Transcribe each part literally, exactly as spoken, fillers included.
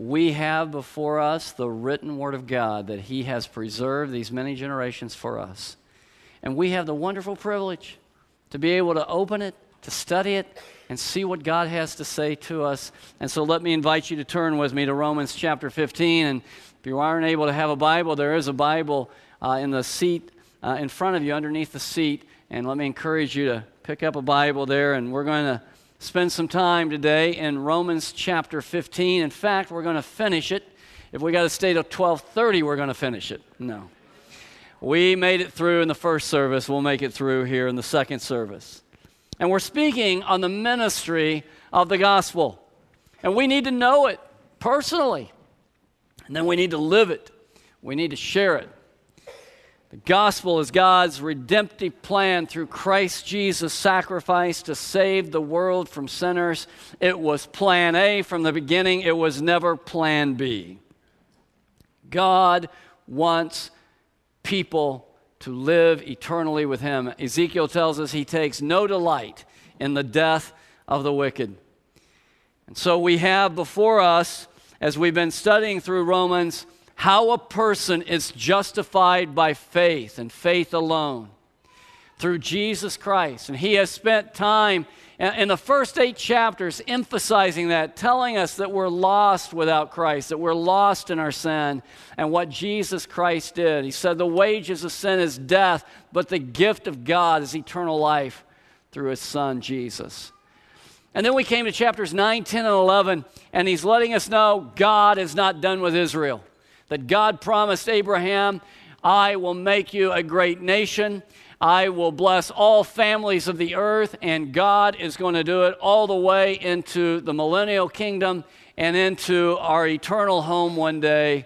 we have before us the written Word of God that He has preserved these many generations for us. And we have the wonderful privilege to be able to open it, to study it, and see what God has to say to us. And so let me invite you to turn with me to Romans chapter fifteen. And if you aren't able to have a Bible, there is a Bible uh, in the seat uh, in front of you, underneath the seat. And let me encourage you to pick up a Bible there. And we're going to spend some time today in Romans chapter fifteen. In fact, we're going to finish it. If we got to stay till twelve thirty, we're going to finish it. No. We made it through in the first service. We'll make it through here in the second service. And we're speaking on the ministry of the gospel. And we need to know it personally. And then we need to live it. We need to share it. The gospel is God's redemptive plan through Christ Jesus' sacrifice to save the world from sinners. It was plan A from the beginning. It was never plan B. God wants people to live eternally with Him. Ezekiel tells us He takes no delight in the death of the wicked. And so we have before us, as we've been studying through Romans, how a person is justified by faith and faith alone through Jesus Christ. And he has spent time in the first eight chapters emphasizing that, telling us that we're lost without Christ, that we're lost in our sin, and what Jesus Christ did. He said the wages of sin is death, but the gift of God is eternal life through His Son, Jesus. And then we came to chapters nine, ten, and eleven, and he's letting us know God is not done with Israel. That God promised Abraham, I will make you a great nation. I will bless all families of the earth, and God is going to do it all the way into the millennial kingdom and into our eternal home one day.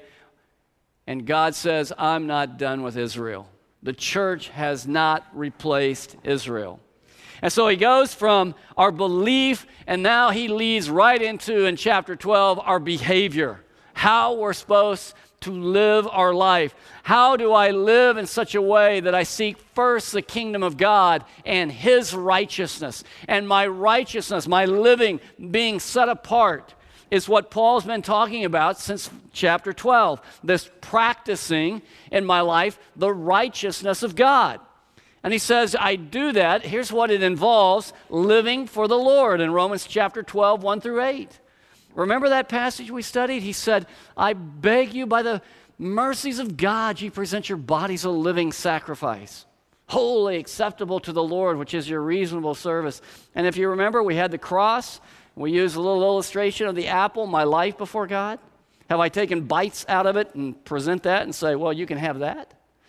And God says, I'm not done with Israel. The church has not replaced Israel. And so he goes from our belief, and now he leads right into, in chapter twelve, our behavior. How we're supposed to live our life. How do I live in such a way that I seek first the kingdom of God and His righteousness? And my righteousness, my living, being set apart, is what Paul's been talking about since chapter twelve. This practicing in my life the righteousness of God. And he says, I do that. Here's what it involves: living for the Lord in Romans chapter twelve, one through eight. Remember that passage we studied? He said, I beg you by the mercies of God, you present your bodies a living sacrifice, holy, acceptable to the Lord, which is your reasonable service. And if you remember, we had the cross. We used a little illustration of the apple, my life before God. Have I taken bites out of it and present that and say, well, you can have that?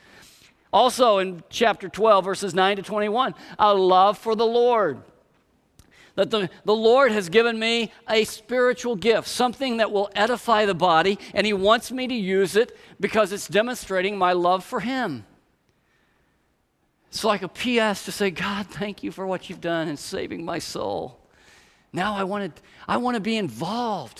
Also in chapter twelve, verses nine to twenty-one, a love for the Lord. That the, the Lord has given me a spiritual gift, something that will edify the body, and He wants me to use it because it's demonstrating my love for Him. It's like a P S to say, God, thank you for what you've done in saving my soul. Now I want to, I want to be involved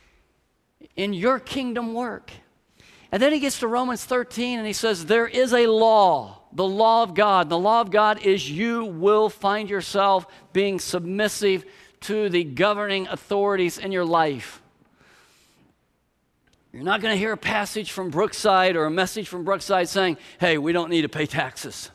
in your kingdom work. And then he gets to Romans thirteen and he says, there is a law, the law of God. The law of God is you will find yourself being submissive to the governing authorities in your life. You're not going to hear a passage from Brookside or a message from Brookside saying, hey, we don't need to pay taxes.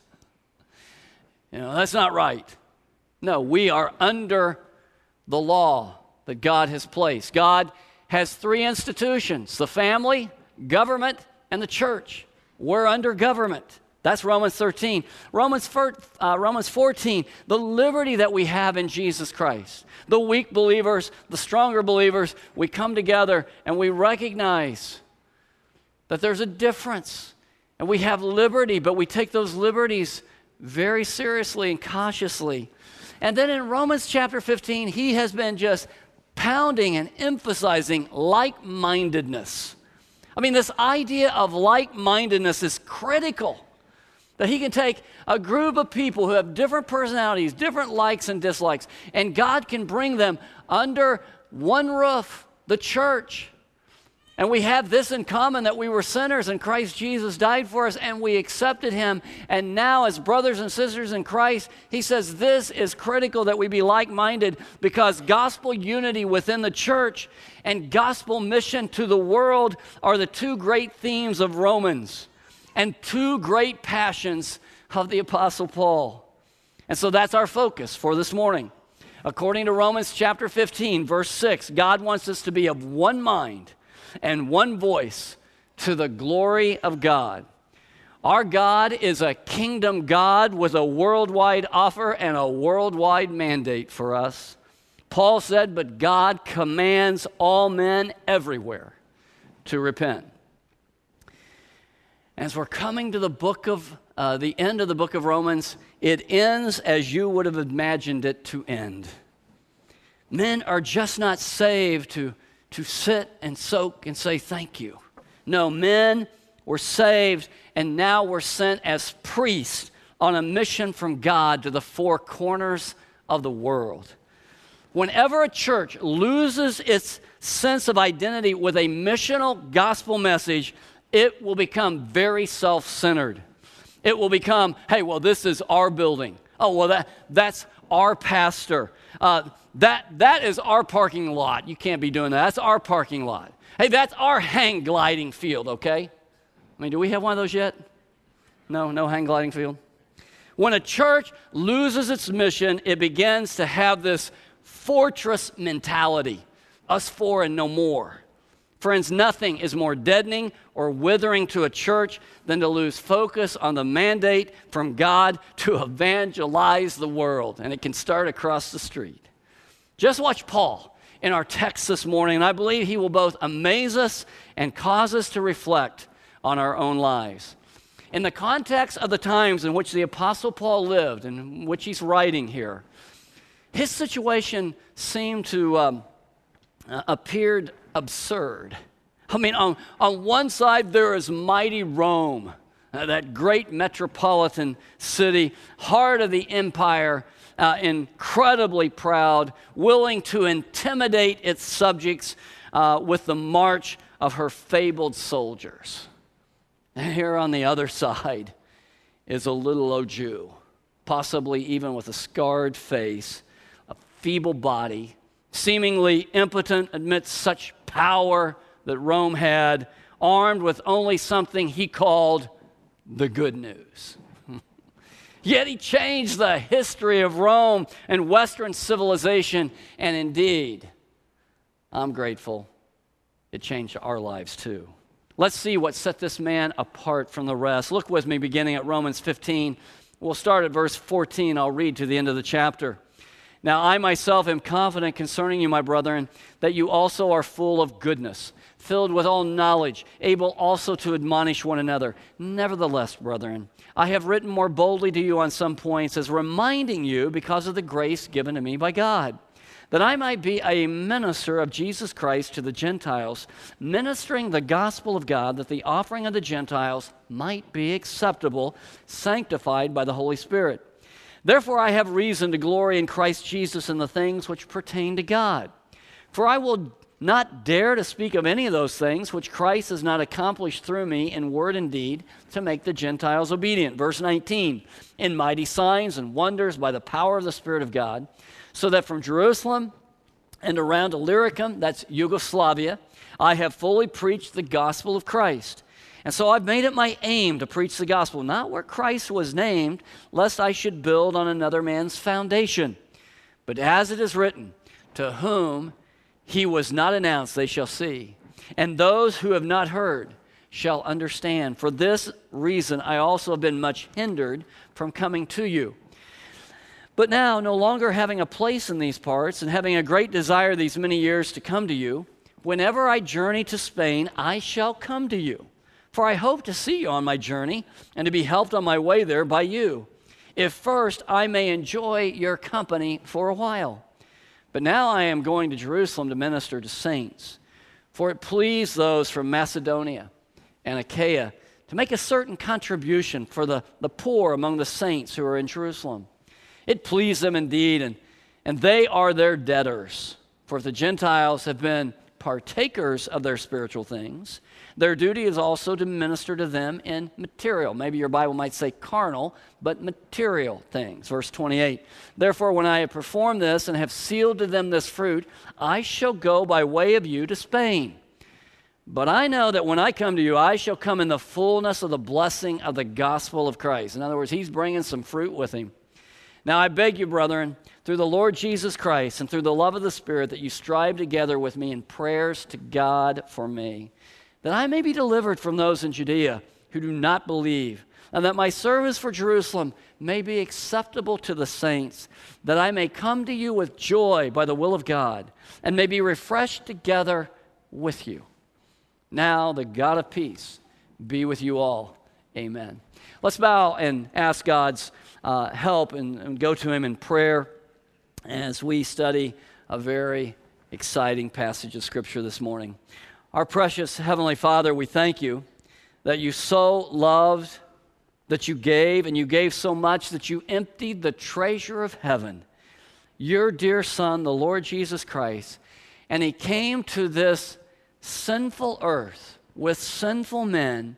You know, that's not right. No, we are under the law that God has placed. God has three institutions: the family, government, and the church. We're under government. That's Romans thirteen. Romans, uh, Romans fourteen, the liberty that we have in Jesus Christ. The weak believers, the stronger believers, we come together and we recognize that there's a difference. And we have liberty, but we take those liberties very seriously and cautiously. And then in Romans chapter fifteen, he has been just pounding and emphasizing like-mindedness. I mean, this idea of like-mindedness is critical. That he can take a group of people who have different personalities, different likes and dislikes, and God can bring them under one roof, the church, And we have this in common, that we were sinners and Christ Jesus died for us and we accepted him. And now as brothers and sisters in Christ, he says this is critical that we be like-minded, because gospel unity within the church and gospel mission to the world are the two great themes of Romans and two great passions of the Apostle Paul. And so that's our focus for this morning. According to Romans chapter fifteen, verse six, God wants us to be of one mind and one voice to the glory of God. Our God is a kingdom God with a worldwide offer and a worldwide mandate for us. Paul said, but God commands all men everywhere to repent. As we're coming to the book of, uh, the end of the book of Romans, it ends as you would have imagined it to end. Men are just not saved to to sit and soak and say thank you. No, men were saved and now we're sent as priests on a mission from God to the four corners of the world. Whenever a church loses its sense of identity with a missional gospel message, it will become very self-centered. It will become, hey, well, this is our building. Oh, well, that that's our pastor. Uh, That, that is our parking lot. You can't be doing that. That's our parking lot. Hey, that's our hang gliding field, okay? I mean, do we have one of those yet? No, no hang gliding field? When a church loses its mission, it begins to have this fortress mentality. Us four and no more. Friends, nothing is more deadening or withering to a church than to lose focus on the mandate from God to evangelize the world. And it can start across the street. Just watch Paul in our text this morning, and I believe he will both amaze us and cause us to reflect on our own lives. In the context of the times in which the Apostle Paul lived and in which he's writing here, his situation seemed to um, uh, appeared absurd. I mean, on, on one side there is mighty Rome, uh, that great metropolitan city, heart of the empire, Uh, incredibly proud, willing to intimidate its subjects uh, with the march of her fabled soldiers. And here on the other side is a little old Jew, possibly even with a scarred face, a feeble body, seemingly impotent amidst such power that Rome had, armed with only something he called the good news. Yet he changed the history of Rome and Western civilization, and indeed, I'm grateful, it changed our lives too. Let's see what set this man apart from the rest. Look with me beginning at Romans fifteen. We'll start at verse fourteen. I'll read to the end of the chapter. Now I myself am confident concerning you, my brethren, that you also are full of goodness, filled with all knowledge, able also to admonish one another. Nevertheless, brethren, I have written more boldly to you on some points, as reminding you, because of the grace given to me by God, that I might be a minister of Jesus Christ to the Gentiles, ministering the gospel of God, that the offering of the Gentiles might be acceptable, sanctified by the Holy Spirit. Therefore I have reason to glory in Christ Jesus in the things which pertain to God. For I will not dare to speak of any of those things which Christ has not accomplished through me in word and deed to make the Gentiles obedient. Verse nineteen, in mighty signs and wonders by the power of the Spirit of God, so that from Jerusalem and around Illyricum, that's Yugoslavia, I have fully preached the gospel of Christ. And so I've made it my aim to preach the gospel, not where Christ was named, lest I should build on another man's foundation. But as it is written, to whom he was not announced, they shall see. And those who have not heard shall understand. For this reason, I also have been much hindered from coming to you. But now, no longer having a place in these parts and having a great desire these many years to come to you, whenever I journey to Spain, I shall come to you. For I hope to see you on my journey and to be helped on my way there by you, if first I may enjoy your company for a while. But now I am going to Jerusalem to minister to saints, for it pleased those from Macedonia and Achaia to make a certain contribution for the, the poor among the saints who are in Jerusalem. It pleased them indeed, and, and they are their debtors. For if the Gentiles have been partakers of their spiritual things, their duty is also to minister to them in material. Maybe your Bible might say carnal, but material things. Verse twenty-eight, therefore, when I have performed this and have sealed to them this fruit, I shall go by way of you to Spain. But I know that when I come to you, I shall come in the fullness of the blessing of the gospel of Christ. In other words, he's bringing some fruit with him. Now I beg you, brethren, through the Lord Jesus Christ and through the love of the Spirit, that you strive together with me in prayers to God for me, that I may be delivered from those in Judea who do not believe, and that my service for Jerusalem may be acceptable to the saints, that I may come to you with joy by the will of God, and may be refreshed together with you. Now the God of peace be with you all. Amen. Let's bow and ask God's uh, help and, and go to him in prayer as we study a very exciting passage of Scripture this morning. Our precious Heavenly Father, we thank you that you so loved, that you gave, and you gave so much that you emptied the treasure of heaven, your dear Son, the Lord Jesus Christ, and he came to this sinful earth with sinful men,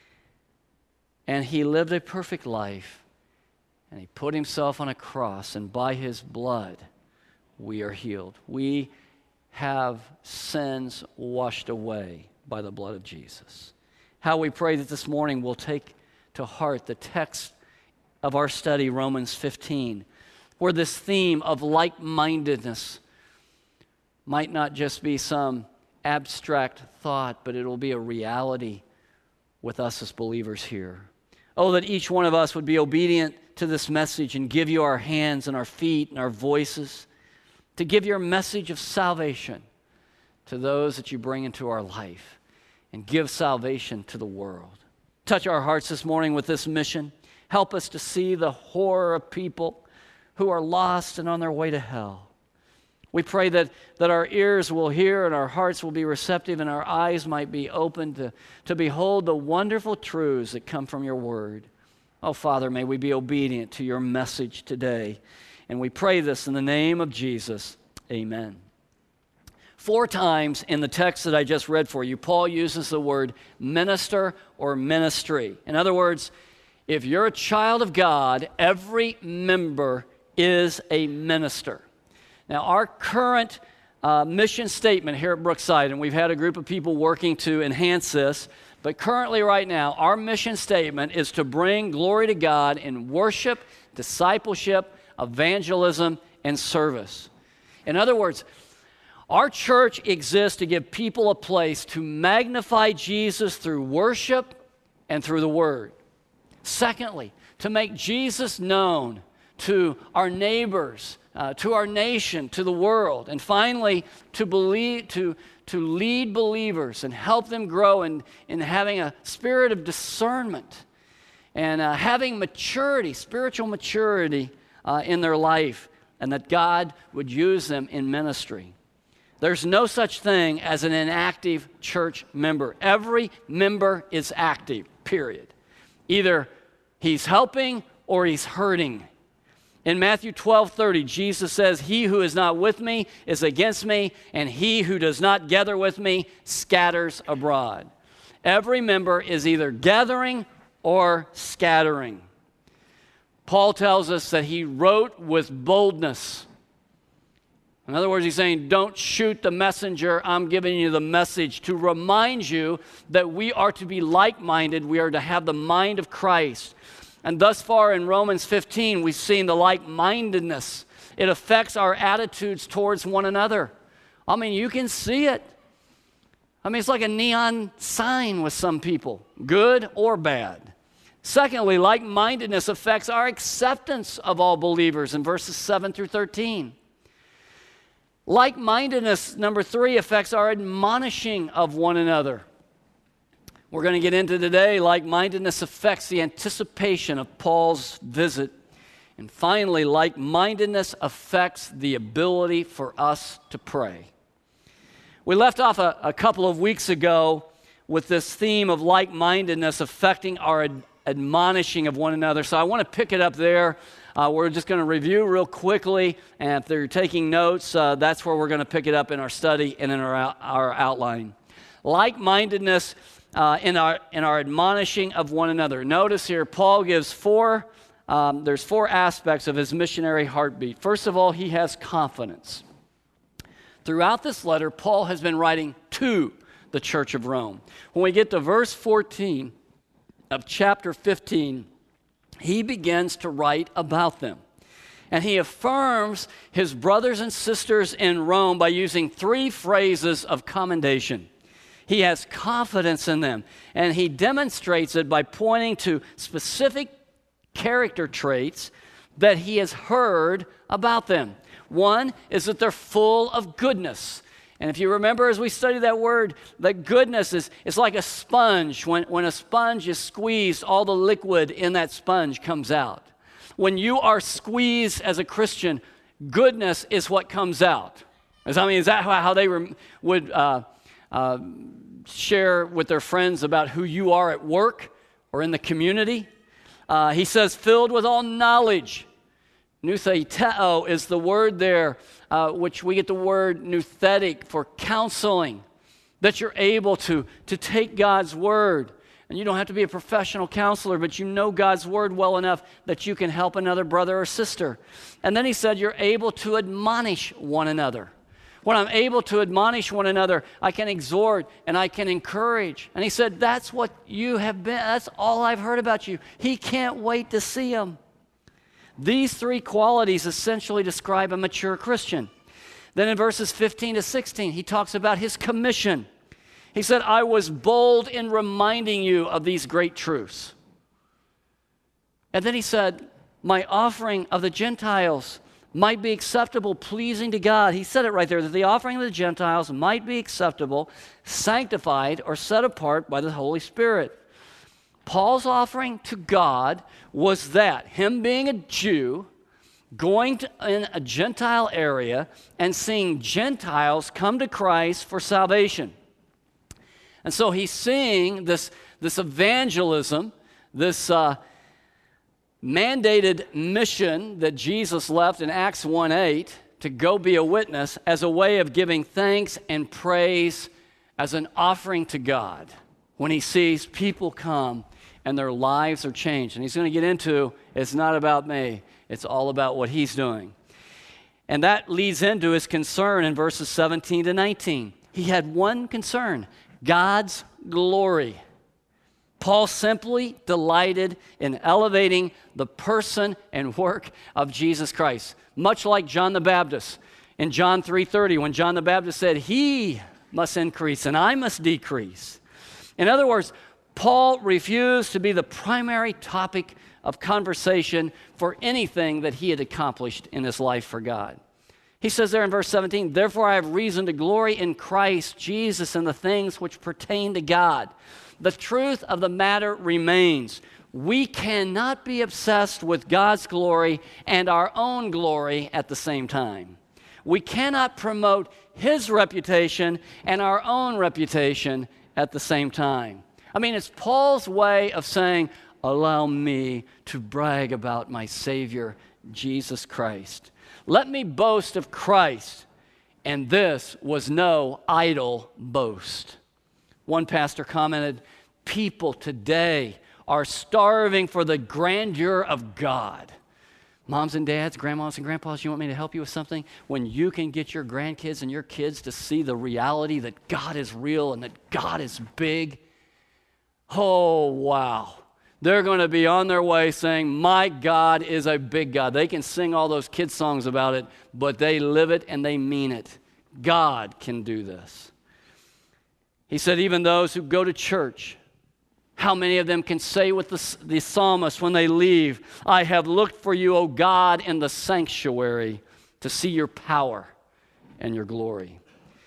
and he lived a perfect life, and he put himself on a cross, and by his blood we are healed. We have sins washed away by the blood of Jesus. How we pray that this morning we'll take to heart the text of our study, Romans fifteen, where this theme of like-mindedness might not just be some abstract thought, but it will be a reality with us as believers here. Oh, that each one of us would be obedient to this message and give you our hands and our feet and our voices to give your message of salvation to those that you bring into our life and give salvation to the world. Touch our hearts this morning with this mission. Help us to see the horror of people who are lost and on their way to hell. We pray that, that our ears will hear and our hearts will be receptive and our eyes might be open to, to behold the wonderful truths that come from your word. Oh, Father, may we be obedient to your message today. And we pray this in the name of Jesus. Amen. Four times in the text that I just read for you, Paul uses the word minister or ministry. In other words, if you're a child of God, every member is a minister. Now, our current uh, mission statement here at Brookside, and we've had a group of people working to enhance this, but currently right now, our mission statement is to bring glory to God in worship, discipleship, evangelism, and service. In other words, our church exists to give people a place to magnify Jesus through worship and through the Word. Secondly, to make Jesus known to our neighbors, uh, to our nation, to the world. And finally, to believe, to, to lead believers and help them grow in, in having a spirit of discernment and uh, having maturity, spiritual maturity uh, in their life, and that God would use them in ministry. There's no such thing as an inactive church member. Every member is active, period. Either he's helping or he's hurting. In Matthew twelve thirty, Jesus says, "He who is not with me is against me, and he who does not gather with me scatters abroad." Every member is either gathering or scattering. Paul tells us that he wrote with boldness. In other words, he's saying, don't shoot the messenger, I'm giving you the message to remind you that we are to be like-minded, we are to have the mind of Christ. And thus far in Romans fifteen, we've seen the like-mindedness. It affects our attitudes towards one another. I mean, you can see it. I mean, it's like a neon sign with some people, good or bad. Secondly, like-mindedness affects our acceptance of all believers in verses seven through thirteen. Like-mindedness, number three, affects our admonishing of one another. We're going to get into today, like-mindedness affects the anticipation of Paul's visit. And finally, like-mindedness affects the ability for us to pray. We left off a, a couple of weeks ago with this theme of like-mindedness affecting our ad- admonishing of one another. So I want to pick it up there Uh, we're just going to review real quickly, and if they're taking notes, uh, that's where we're going to pick it up in our study and in our, out, our outline. Like-mindedness uh, in our in our admonishing of one another. Notice here, Paul gives four, um, there's four aspects of his missionary heartbeat. First of all, he has confidence. Throughout this letter, Paul has been writing to the church of Rome. When we get to verse fourteen of chapter fifteen, he begins to write about them. And he affirms his brothers and sisters in Rome by using three phrases of commendation. He has confidence in them, and he demonstrates it by pointing to specific character traits that he has heard about them. One is that they're full of goodness. And if you remember as we study that word, that goodness is it's like a sponge. When, when a sponge is squeezed, all the liquid in that sponge comes out. When you are squeezed as a Christian, goodness is what comes out. I mean, is that how, how they rem- would uh, uh, share with their friends about who you are at work or in the community? Uh, he says, filled with all knowledge. Noutheiteo is the word there, uh, which we get the word nouthetic for counseling, that you're able to, to take God's word. And you don't have to be a professional counselor, but you know God's word well enough that you can help another brother or sister. And then he said, you're able to admonish one another. When I'm able to admonish one another, I can exhort and I can encourage. And he said, that's what you have been. That's all I've heard about you. He can't wait to see him. These three qualities essentially describe a mature Christian. Then in verses fifteen to sixteen, he talks about his commission. He said, I was bold in reminding you of these great truths. And then he said, my offering of the Gentiles might be acceptable, pleasing to God. He said it right there, that the offering of the Gentiles might be acceptable, sanctified, or set apart by the Holy Spirit. Paul's offering to God was that, him being a Jew, going to, in a Gentile area and seeing Gentiles come to Christ for salvation. And so he's seeing this, this evangelism, this uh, mandated mission that Jesus left in Acts one eight to go be a witness as a way of giving thanks and praise as an offering to God when he sees people come and their lives are changed. And he's going to get into, it's not about me, it's all about what he's doing. And that leads into his concern in verses seventeen to nineteen. He had one concern, God's glory. Paul simply delighted in elevating the person and work of Jesus Christ, much like John the Baptist. In John three thirty, when John the Baptist said, he must increase and I must decrease. In other words, Paul refused to be the primary topic of conversation for anything that he had accomplished in his life for God. He says there in verse seventeen, therefore I have reason to glory in Christ Jesus and the things which pertain to God. The truth of the matter remains. We cannot be obsessed with God's glory and our own glory at the same time. We cannot promote his reputation and our own reputation at the same time. I mean, it's Paul's way of saying, allow me to brag about my Savior, Jesus Christ. Let me boast of Christ, and this was no idle boast. One pastor commented, people today are starving for the grandeur of God. Moms and dads, grandmas and grandpas, you want me to help you with something? When you can get your grandkids and your kids to see the reality that God is real and that God is big, oh, wow. They're going to be on their way saying, my God is a big God. They can sing all those kids' songs about it, but they live it and they mean it. God can do this. He said, even those who go to church, how many of them can say with the, the psalmist when they leave, I have looked for you, O God, in the sanctuary to see your power and your glory.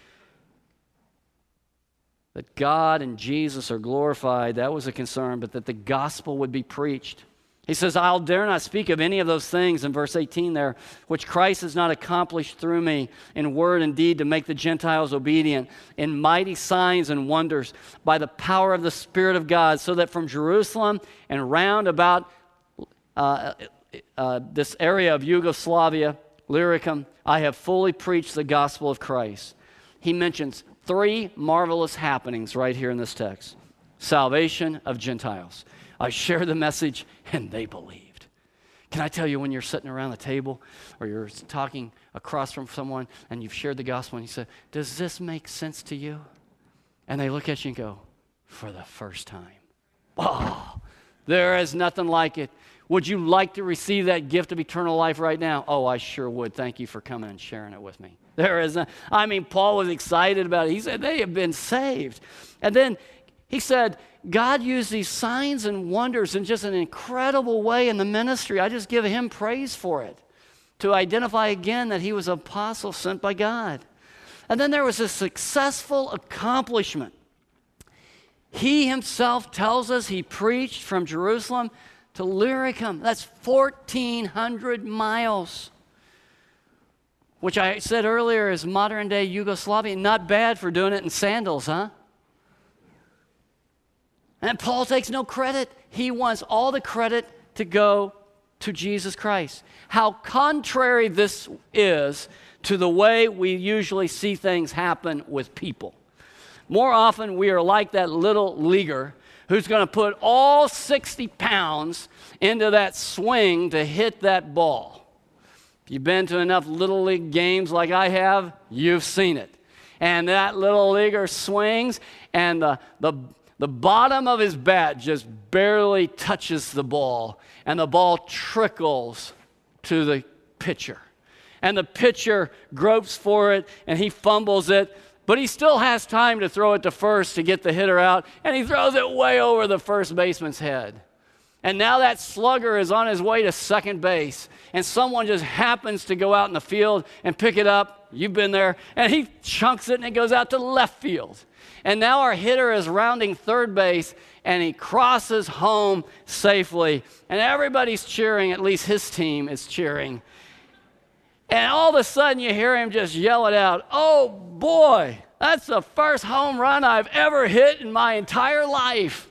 That God and Jesus are glorified, that was a concern, but that the gospel would be preached. He says, I'll dare not speak of any of those things in verse eighteen there, which Christ has not accomplished through me in word and deed to make the Gentiles obedient, in mighty signs and wonders, by the power of the Spirit of God, so that from Jerusalem and round about uh, uh, this area of Yugoslavia, Illyricum, I have fully preached the gospel of Christ. He mentions three marvelous happenings right here in this text. Salvation of Gentiles. I shared the message and they believed. Can I tell you, when you're sitting around the table or you're talking across from someone and you've shared the gospel and you say, does this make sense to you? And they look at you and go, for the first time. Oh, there is nothing like it. Would you like to receive that gift of eternal life right now? Oh, I sure would. Thank you for coming and sharing it with me. There is, a, I mean, Paul was excited about it. He said they have been saved. And then he said, God used these signs and wonders in just an incredible way in the ministry. I just give him praise for it, to identify again that he was an apostle sent by God. And then there was a successful accomplishment. He himself tells us he preached from Jerusalem to Illyricum. That's fourteen hundred miles, which I said earlier is modern-day Yugoslavia. Not bad for doing it in sandals, huh? And Paul takes no credit. He wants all the credit to go to Jesus Christ. How contrary this is to the way we usually see things happen with people. More often, we are like that little leaguer who's going to put all sixty pounds into that swing to hit that ball. If you've been to enough Little League games like I have, you've seen it. And that little leaguer swings, and the, the, the bottom of his bat just barely touches the ball, and the ball trickles to the pitcher. And the pitcher gropes for it, and he fumbles it, but he still has time to throw it to first to get the hitter out, and he throws it way over the first baseman's head. And now that slugger is on his way to second base, and someone just happens to go out in the field and pick it up. You've been there. And he chunks it, and it goes out to left field. And now our hitter is rounding third base, and he crosses home safely. And everybody's cheering, at least his team is cheering. And all of a sudden, you hear him just yell it out, "Oh, boy, that's the first home run I've ever hit in my entire life."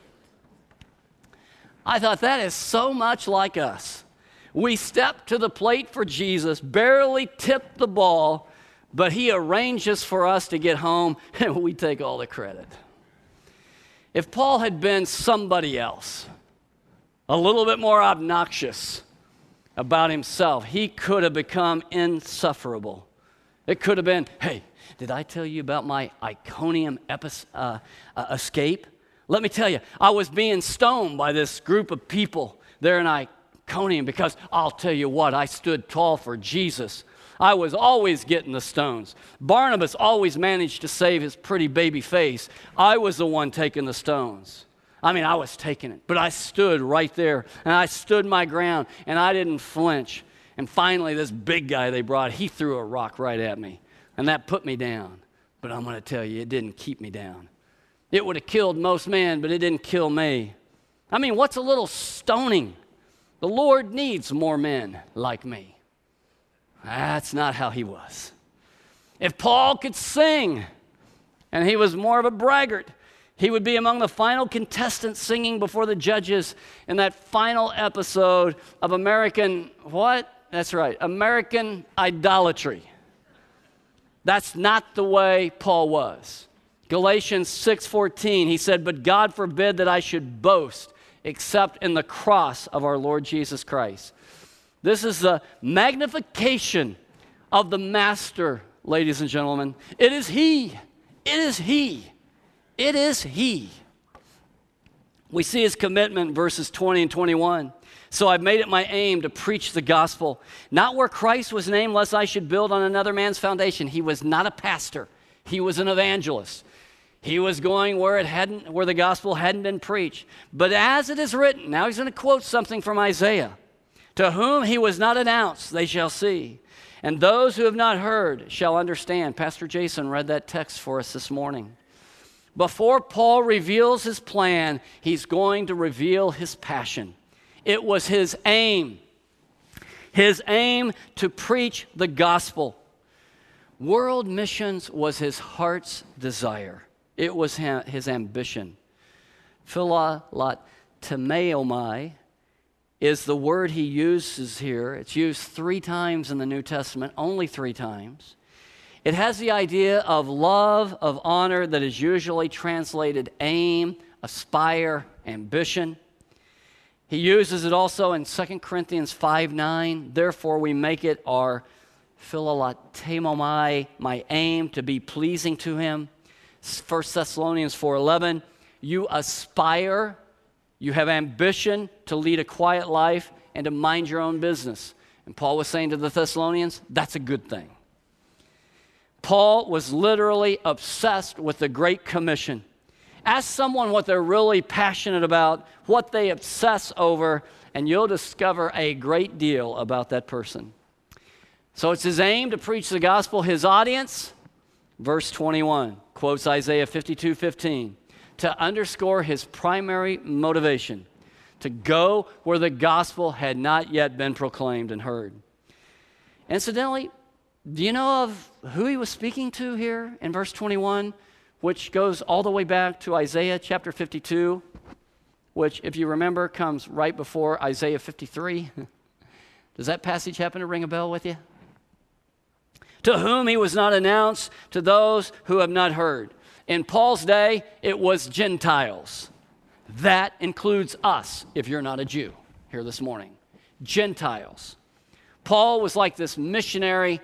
I thought, that is so much like us. We step to the plate for Jesus, barely tip the ball, but he arranges for us to get home, and we take all the credit. If Paul had been somebody else, a little bit more obnoxious about himself, he could have become insufferable. It could have been, "Hey, did I tell you about my Iconium epis, uh, uh, escape? Let me tell you, I was being stoned by this group of people there in Iconium because I'll tell you what, I stood tall for Jesus. I was always getting the stones. Barnabas always managed to save his pretty baby face. I was the one taking the stones. I mean, I was taking it, but I stood right there, and I stood my ground, and I didn't flinch. And finally, this big guy they brought, he threw a rock right at me, and that put me down. But I'm going to tell you, it didn't keep me down. It would have killed most men, but it didn't kill me. I mean, what's a little stoning? The Lord needs more men like me." That's not how he was. If Paul could sing, and he was more of a braggart, he would be among the final contestants singing before the judges in that final episode of American, what? That's right, American Idolatry. That's not the way Paul was. Galatians six fourteen, he said, "But God forbid that I should boast except in the cross of our Lord Jesus Christ." This is the magnification of the Master, ladies and gentlemen. It is He. It is He. It is He. We see His commitment in verses twenty and twenty-one. "So I've made it my aim to preach the gospel, not where Christ was named, lest I should build on another man's foundation." He was not a pastor. He was an evangelist. He was going where it hadn't, where the gospel hadn't been preached. "But as it is written," now he's going to quote something from Isaiah, "to whom he was not announced, they shall see. And those who have not heard shall understand." Pastor Jason read that text for us this morning. Before Paul reveals his plan, he's going to reveal his passion. It was his aim. His aim to preach the gospel. World missions was his heart's desire. It was his ambition. Philotemeomai is the word he uses here. It's used three times in the New Testament, only three times. It has the idea of love, of honor, that is usually translated aim, aspire, ambition. He uses it also in Second Corinthians five nine. Therefore, we make it our philolatemomai, my aim, to be pleasing to him. First Thessalonians four eleven. You aspire, you have ambition to lead a quiet life and to mind your own business. And Paul was saying to the Thessalonians, that's a good thing. Paul was literally obsessed with the Great Commission. Ask someone what they're really passionate about, what they obsess over, and you'll discover a great deal about that person. So it's his aim to preach the gospel. His audience, verse twenty-one, quotes Isaiah fifty-two fifteen, to underscore his primary motivation, to go where the gospel had not yet been proclaimed and heard. Incidentally, do you know of who he was speaking to here in verse twenty-one, which goes all the way back to Isaiah chapter fifty-two, which, if you remember, comes right before Isaiah fifty-three? Does that passage happen to ring a bell with you? To whom he was not announced, to those who have not heard. In Paul's day, it was Gentiles. That includes us, if you're not a Jew here this morning. Gentiles. Paul was like this missionary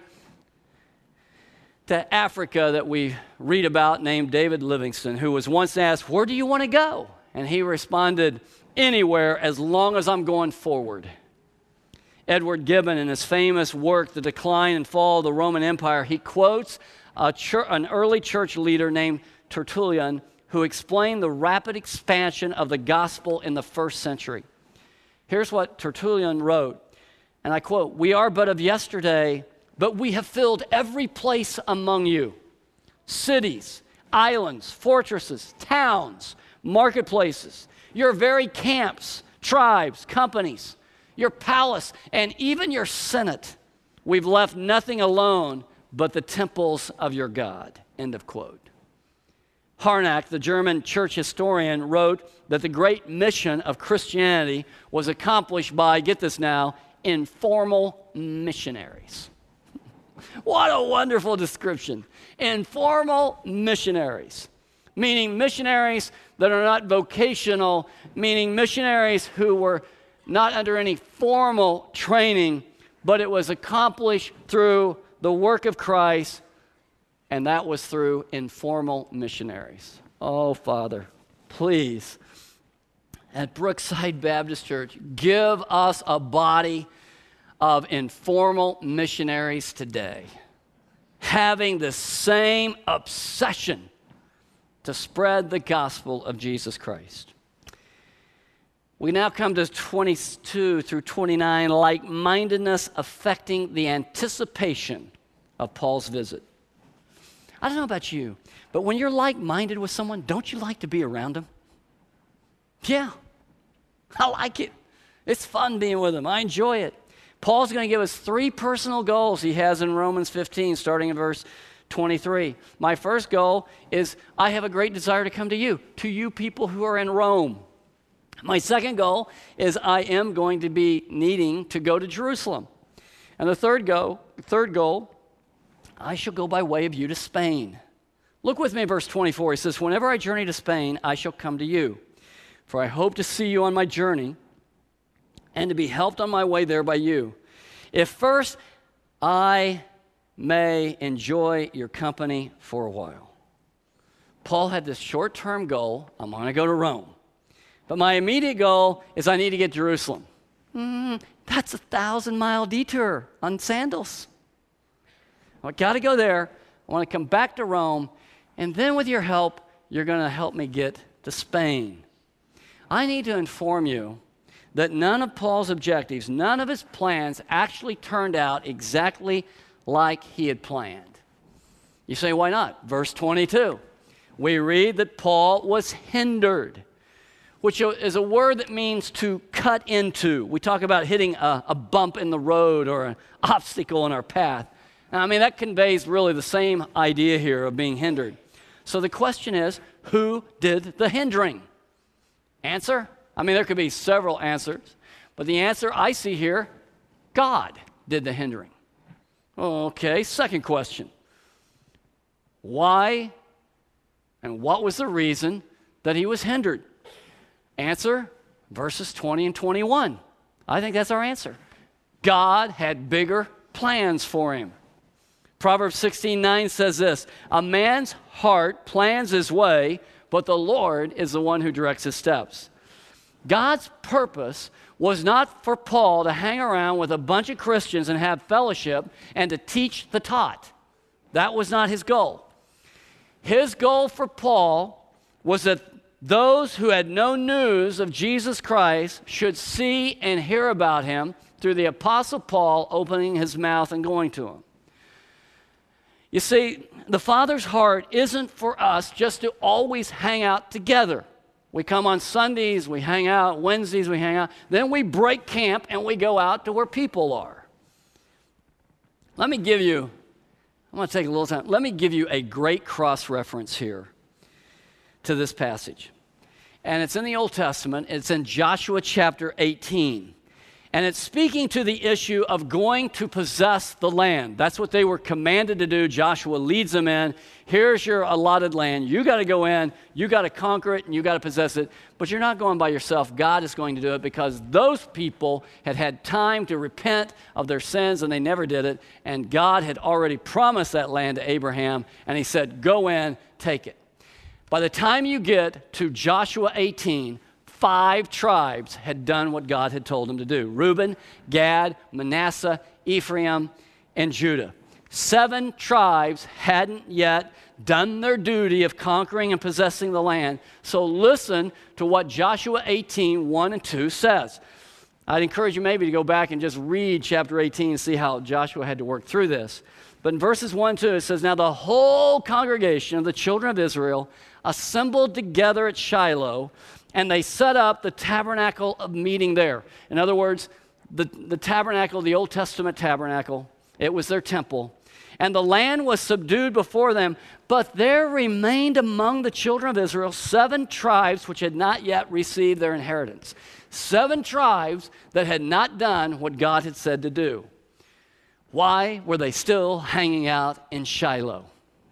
to Africa that we read about named David Livingstone, who was once asked, where do you want to go? And he responded, anywhere as long as I'm going forward. Edward Gibbon, in his famous work, The Decline and Fall of the Roman Empire, he quotes a church, an early church leader named Tertullian, who explained the rapid expansion of the gospel in the first century. Here's what Tertullian wrote, and I quote, we are but of yesterday, but we have filled every place among you, cities, islands, fortresses, towns, marketplaces, your very camps, tribes, companies, your palace, and even your senate. We've left nothing alone but the temples of your God. End of quote. Harnack, the German church historian, wrote that the great mission of Christianity was accomplished by, get this now, informal missionaries. What a wonderful description. Informal missionaries, meaning missionaries that are not vocational, meaning missionaries who were not under any formal training, but it was accomplished through the work of Christ, and that was through informal missionaries. Oh, Father, please, at Brookside Baptist Church, give us a body of informal missionaries today, having the same obsession to spread the gospel of Jesus Christ. We now come to twenty-two through twenty-nine, like-mindedness affecting the anticipation of Paul's visit. I don't know about you, but when you're like-minded with someone, don't you like to be around them? Yeah, I like it. It's fun being with them. I enjoy it. Paul's going to give us three personal goals he has in Romans fifteen, starting in verse twenty-three. My first goal is I have a great desire to come to you, to you people who are in Rome. My second goal is I am going to be needing to go to Jerusalem. And the third goal, third goal, I shall go by way of you to Spain. Look with me in verse twenty-four. He says, whenever I journey to Spain, I shall come to you. For I hope to see you on my journey and to be helped on my way there by you. If first I may enjoy your company for a while. Paul had this short-term goal. I'm going to go to Rome. But my immediate goal is I need to get to Jerusalem. Mm, that's a thousand-mile detour on sandals. I've got to go there. I want to come back to Rome. And then with your help, you're going to help me get to Spain. I need to inform you that none of Paul's objectives, none of his plans actually turned out exactly like he had planned. You say, why not? Verse twenty-two. We read that Paul was hindered, which is a word that means to cut into. We talk about hitting a, a bump in the road or an obstacle in our path. Now, I mean, that conveys really the same idea here of being hindered. So the question is, who did the hindering? Answer? I mean, there could be several answers, But the answer I see here, God did the hindering. Okay, second question. Why and what was the reason that he was hindered? Answer, verses twenty and twenty-one. I think that's our answer. God had bigger plans for him. Proverbs sixteen nine says this, a man's heart plans his way, but the Lord is the one who directs his steps. God's purpose was not for Paul to hang around with a bunch of Christians and have fellowship and to teach the taught. That was not his goal. His goal for Paul was that those who had no news of Jesus Christ should see and hear about him through the Apostle Paul opening his mouth and going to them. You see, the Father's heart isn't for us just to always hang out together. We come on Sundays, we hang out, Wednesdays we hang out, then we break camp and we go out to where people are. Let me give you, I'm going to take a little time, let me give you a great cross-reference here to this passage. And it's in the Old Testament, it's in Joshua chapter eighteen. And it's speaking to the issue of going to possess the land. That's what they were commanded to do. Joshua leads them in. Here's your allotted land. You got to go in. You got to conquer it, and you got to possess it. But you're not going by yourself. God is going to do it because those people had had time to repent of their sins, and they never did it. And God had already promised that land to Abraham, and he said, go in, take it. By the time you get to Joshua eighteen, five tribes had done what God had told them to do. Reuben, Gad, Manasseh, Ephraim, and Judah. Seven tribes hadn't yet done their duty of conquering and possessing the land. So listen to what Joshua eighteen, one and two says. I'd encourage you maybe to go back and just read chapter eighteen and see how Joshua had to work through this. But in verses one and two, it says, now the whole congregation of the children of Israel assembled together at Shiloh, and they set up the tabernacle of meeting there. In other words, the, the tabernacle, the Old Testament tabernacle, it was their temple. And the land was subdued before them, but there remained among the children of Israel seven tribes which had not yet received their inheritance. Seven tribes that had not done what God had said to do. Why were they still hanging out in Shiloh?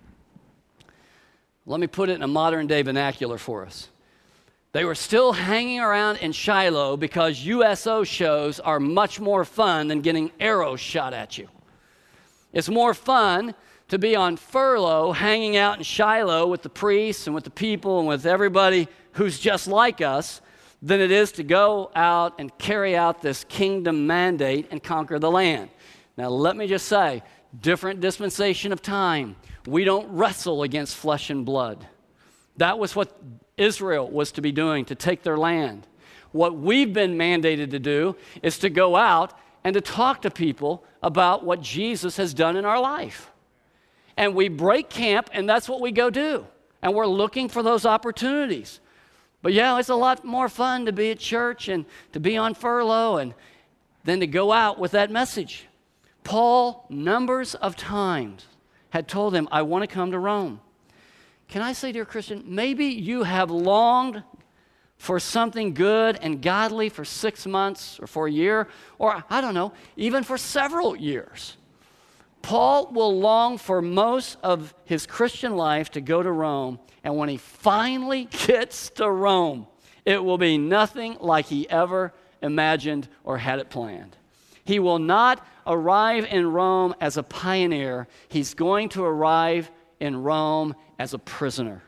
Let me put it in a modern day vernacular for us. They were still hanging around in Shiloh because U S O shows are much more fun than getting arrows shot at you. It's more fun to be on furlough hanging out in Shiloh with the priests and with the people and with everybody who's just like us than it is to go out and carry out this kingdom mandate and conquer the land. Now let me just say, different dispensation of time. We don't wrestle against flesh and blood. That was what Israel was to be doing, to take their land. What we've been mandated to do is to go out and to talk to people about what Jesus has done in our life. And we break camp, and that's what we go do. And we're looking for those opportunities. But yeah, it's a lot more fun to be at church and to be on furlough and than to go out with that message. Paul, numbers of times, had told him, I want to come to Rome. Can I say, dear Christian, maybe you have longed for something good and godly for six months or for a year, or I don't know, even for several years. Paul will long for most of his Christian life to go to Rome, and when he finally gets to Rome, it will be nothing like he ever imagined or had it planned. He will not arrive in Rome as a pioneer. He's going to arrive in Rome as a prisoner.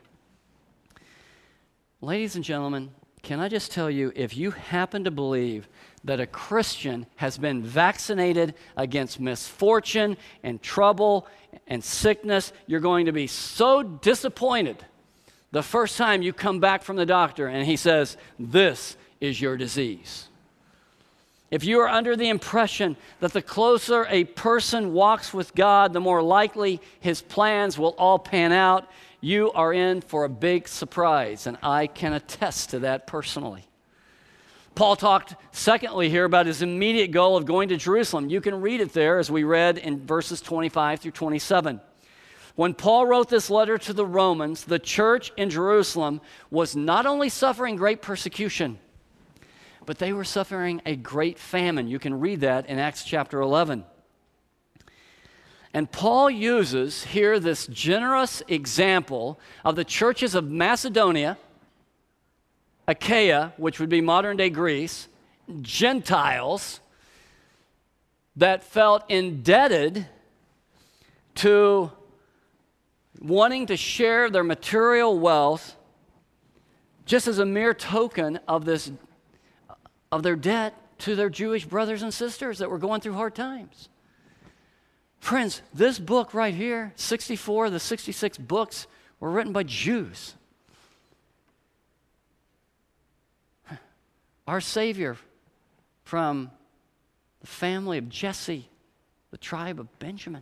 Ladies and gentlemen, can I just tell you, if you happen to believe that a Christian has been vaccinated against misfortune and trouble and sickness, you're going to be so disappointed the first time you come back from the doctor and he says, this is your disease. If you are under the impression that the closer a person walks with God, the more likely his plans will all pan out, you are in for a big surprise, and I can attest to that personally. Paul talked, secondly, here about his immediate goal of going to Jerusalem. You can read it there as we read in verses twenty-five through twenty-seven. When Paul wrote this letter to the Romans, the church in Jerusalem was not only suffering great persecution, but they were suffering a great famine. You can read that in Acts chapter eleven. And Paul uses here this generous example of the churches of Macedonia, Achaia, which would be modern-day Greece, Gentiles that felt indebted to wanting to share their material wealth just as a mere token of this, of their debt to their Jewish brothers and sisters that were going through hard times. Friends, this book right here, sixty-four of the sixty-six books, were written by Jews. Our Savior from the family of Jesse, the tribe of Benjamin.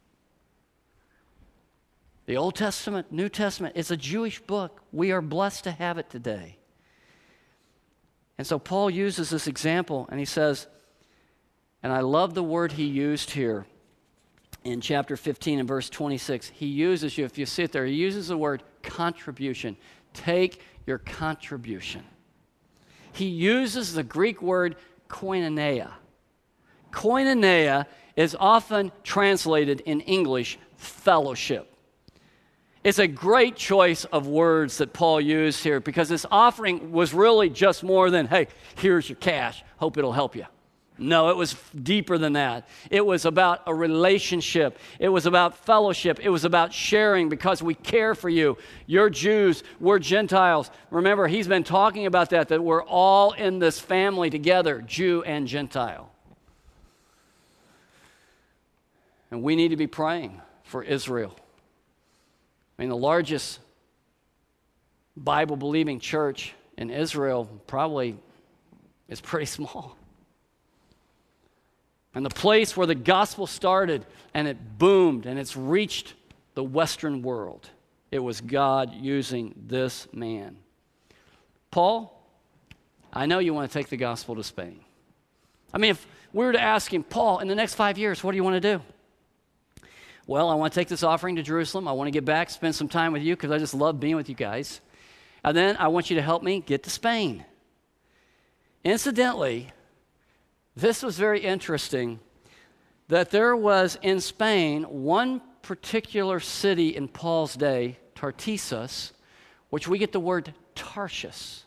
The Old Testament, New Testament, it's a Jewish book. We are blessed to have it today. And so Paul uses this example, and he says, and I love the word he used here in chapter fifteen and verse twenty-six. He uses, you, if you sit there, he uses the word contribution. Take your contribution. He uses the Greek word koinonia. Koinonia is often translated in English fellowship. It's a great choice of words that Paul used here because this offering was really just more than, hey, here's your cash, hope it'll help you. No, it was deeper than that. It was about a relationship. It was about fellowship. It was about sharing because we care for you. You're Jews, we're Gentiles. Remember, he's been talking about that, that we're all in this family together, Jew and Gentile. And we need to be praying for Israel. I mean, the largest Bible-believing church in Israel probably is pretty small. And the place where the gospel started and it boomed and it's reached the Western world, it was God using this man. Paul, I know you want to take the gospel to Spain. I mean, if we were to ask him, Paul, in the next five years, what do you want to do? Well, I want to take this offering to Jerusalem. I want to get back, spend some time with you because I just love being with you guys. And then I want you to help me get to Spain. Incidentally, this was very interesting that there was in Spain one particular city in Paul's day, Tartessus, which we get the word Tarshish.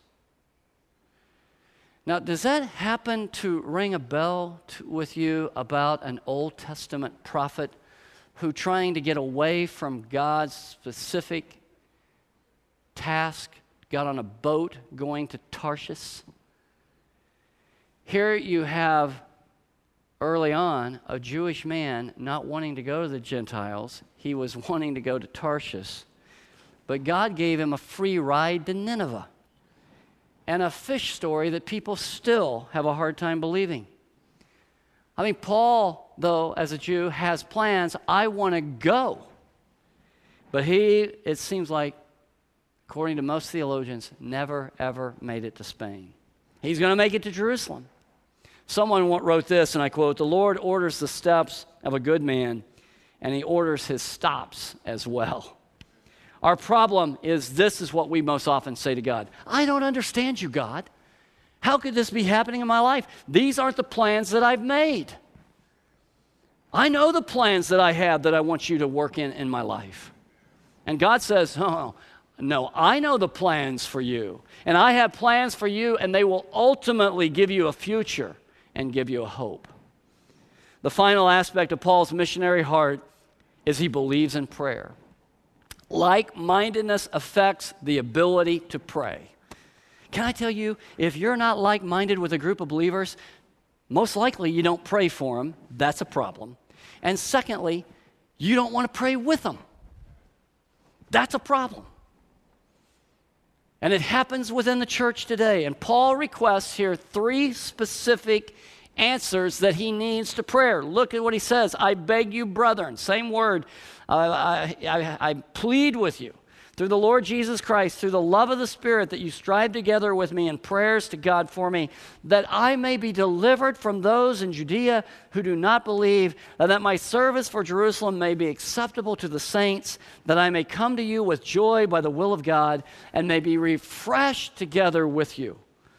Now, does that happen to ring a bell to, with you about an Old Testament prophet who, trying to get away from God's specific task, got on a boat going to Tarshish? Here you have, early on, a Jewish man not wanting to go to the Gentiles. He was wanting to go to Tarshish. But God gave him a free ride to Nineveh and a fish story that people still have a hard time believing. I mean, Paul, though, as a Jew, has plans. I want to go. But he, it seems like, according to most theologians, never, ever made it to Spain. He's going to make it to Jerusalem. Someone wrote this, and I quote, "The Lord orders the steps of a good man, and he orders his stops as well." Our problem is this is what we most often say to God. I don't understand you, God. How could this be happening in my life? These aren't the plans that I've made. I know the plans that I have that I want you to work in in my life. And God says, oh, no, I know the plans for you. And I have plans for you, and they will ultimately give you a future and give you a hope. The final aspect of Paul's missionary heart is he believes in prayer. Like-mindedness affects the ability to pray. Can I tell you, if you're not like-minded with a group of believers, most likely you don't pray for them. That's a problem. And secondly, you don't want to pray with them. That's a problem. And it happens within the church today. And Paul requests here three specific answers that he needs to prayer. Look at what he says. I beg you, brethren, same word. Uh, I, I, I plead with you through the Lord Jesus Christ, through the love of the Spirit, that you strive together with me in prayers to God for me, that I may be delivered from those in Judea who do not believe, and that my service for Jerusalem may be acceptable to the saints, that I may come to you with joy by the will of God, and may be refreshed together with you.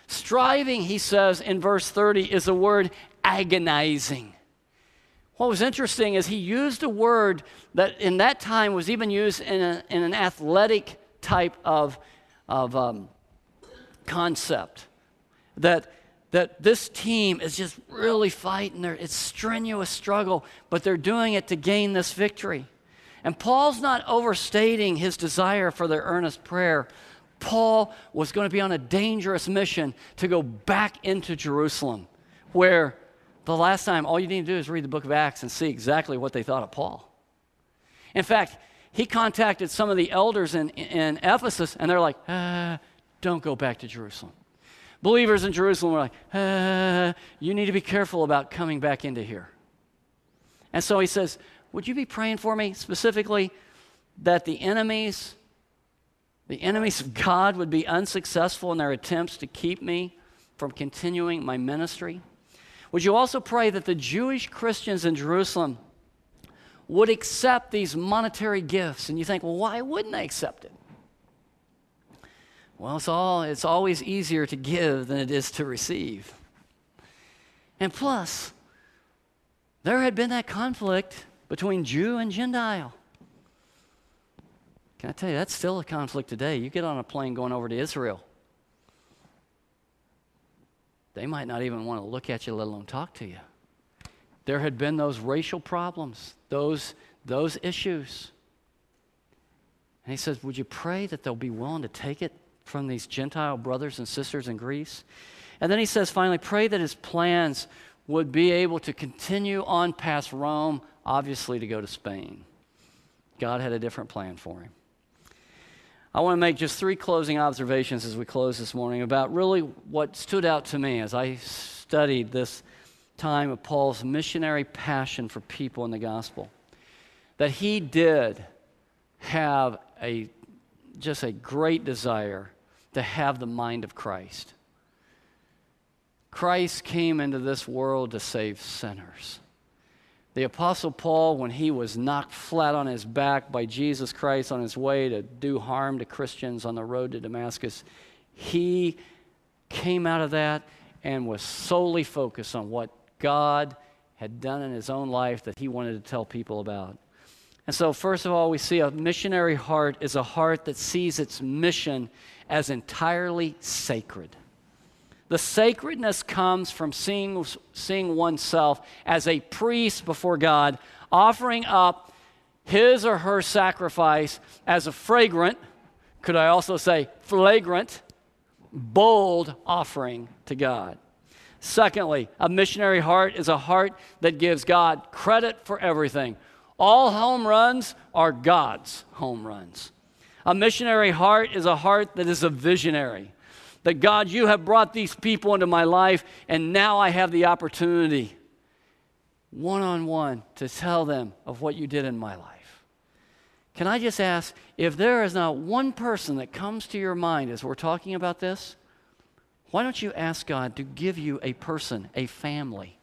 Striving, he says in verse thirty, is the word agonizing. What was interesting is he used a word that in that time was even used in, a, in an athletic type of, of um, concept. That, that this team is just really fighting. They're, it's strenuous struggle, but they're doing it to gain this victory. And Paul's not overstating his desire for their earnest prayer. Paul was going to be on a dangerous mission to go back into Jerusalem, where the last time, all you need to do is read the book of Acts and see exactly what they thought of Paul. In fact, he contacted some of the elders in, in Ephesus, and they're like, ah, don't go back to Jerusalem. Believers in Jerusalem were like, ah, you need to be careful about coming back into here. And so he says, would you be praying for me specifically that the enemies, the enemies of God would be unsuccessful in their attempts to keep me from continuing my ministry? Would you also pray that the Jewish Christians in Jerusalem would accept these monetary gifts? And you think, well, why wouldn't they accept it? Well, it's all it's always easier to give than it is to receive. And plus, there had been that conflict between Jew and Gentile. Can I tell you, that's still a conflict today. You get on a plane going over to Israel, they might not even want to look at you, let alone talk to you. There had been those racial problems, those, those issues. And he says, would you pray that they'll be willing to take it from these Gentile brothers and sisters in Greece? And then he says, finally, pray that his plans would be able to continue on past Rome, obviously to go to Spain. God had a different plan for him. I want to make just three closing observations as we close this morning about really what stood out to me as I studied this time of Paul's missionary passion for people in the gospel. That he did have a just a great desire to have the mind of Christ. Christ came into this world to save sinners. The Apostle Paul, when he was knocked flat on his back by Jesus Christ on his way to do harm to Christians on the road to Damascus, he came out of that and was solely focused on what God had done in his own life that he wanted to tell people about. And so, first of all, we see a missionary heart is a heart that sees its mission as entirely sacred. The sacredness comes from seeing, seeing oneself as a priest before God, offering up his or her sacrifice as a fragrant, could I also say flagrant, bold offering to God. Secondly, a missionary heart is a heart that gives God credit for everything. All home runs are God's home runs. A missionary heart is a heart that is a visionary. That God, you have brought these people into my life, and now I have the opportunity, one-on-one, to tell them of what you did in my life. Can I just ask, if there is not one person that comes to your mind as we're talking about this, why don't you ask God to give you a person, a family,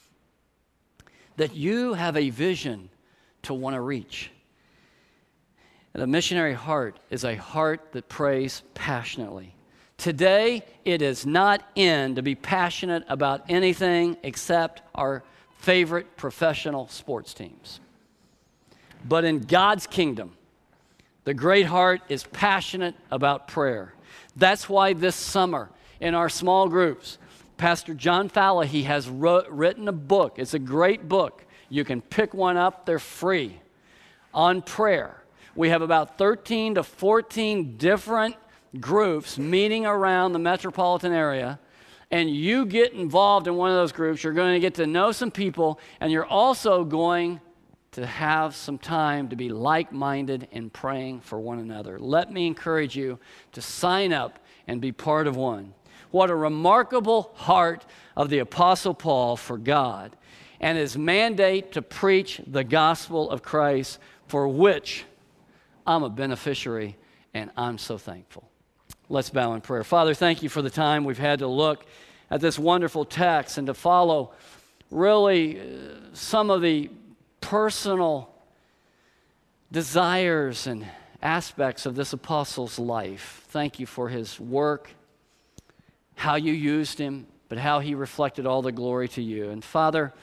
that you have a vision to want to reach? And a missionary heart is a heart that prays passionately. Today, it is not in to be passionate about anything except our favorite professional sports teams. But in God's kingdom, the great heart is passionate about prayer. That's why this summer in our small groups, Pastor John Fallahy has wrote, written a book. It's a great book. You can pick one up. They're free on prayer. We have about thirteen to fourteen different groups meeting around the metropolitan area, and you get involved in one of those groups, you're going to get to know some people, and you're also going to have some time to be like-minded in praying for one another. Let me encourage you to sign up and be part of one. What a remarkable heart of the Apostle Paul for God and his mandate to preach the gospel of Christ, for which I'm a beneficiary, and I'm so thankful. Let's bow in prayer. Father, thank you for the time we've had to look at this wonderful text and to follow really uh, some of the personal desires and aspects of this apostle's life. Thank you for his work. how you used him, but how he reflected all the glory to you. And Father,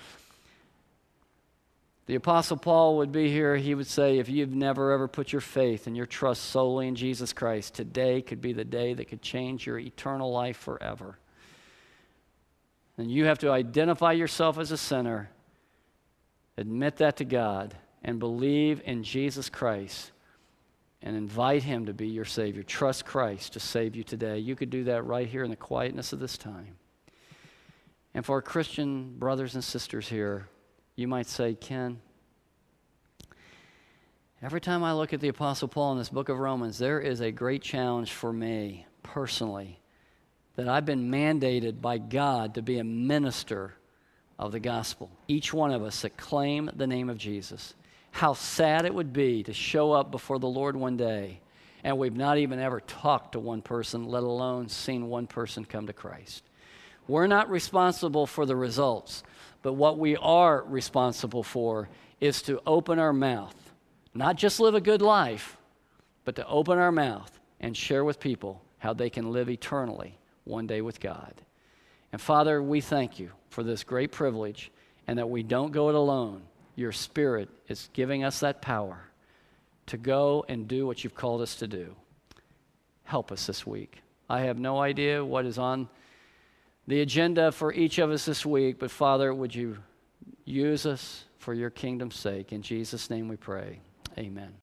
the Apostle Paul would be here. He would say, if you've never ever put your faith and your trust solely in Jesus Christ, today could be the day that could change your eternal life forever. And you have to identify yourself as a sinner, admit that to God, and believe in Jesus Christ and invite him to be your Savior. Trust Christ to save you today. You could do that right here in the quietness of this time. And for our Christian brothers and sisters here, you might say, Ken, every time I look at the Apostle Paul in this book of Romans, there is a great challenge for me personally that I've been mandated by God to be a minister of the gospel. Each one of us that claim the name of Jesus. How sad it would be to show up before the Lord one day and we've not even ever talked to one person, let alone seen one person come to Christ. We're not responsible for the results, but what we are responsible for is to open our mouth, not just live a good life, but to open our mouth and share with people how they can live eternally one day with God. And Father, we thank you for this great privilege and that we don't go it alone. Your Spirit is giving us that power to go and do what you've called us to do. Help us this week. I have no idea what is on the agenda for each of us this week, but Father, would you use us for your kingdom's sake? In Jesus' name we pray. Amen.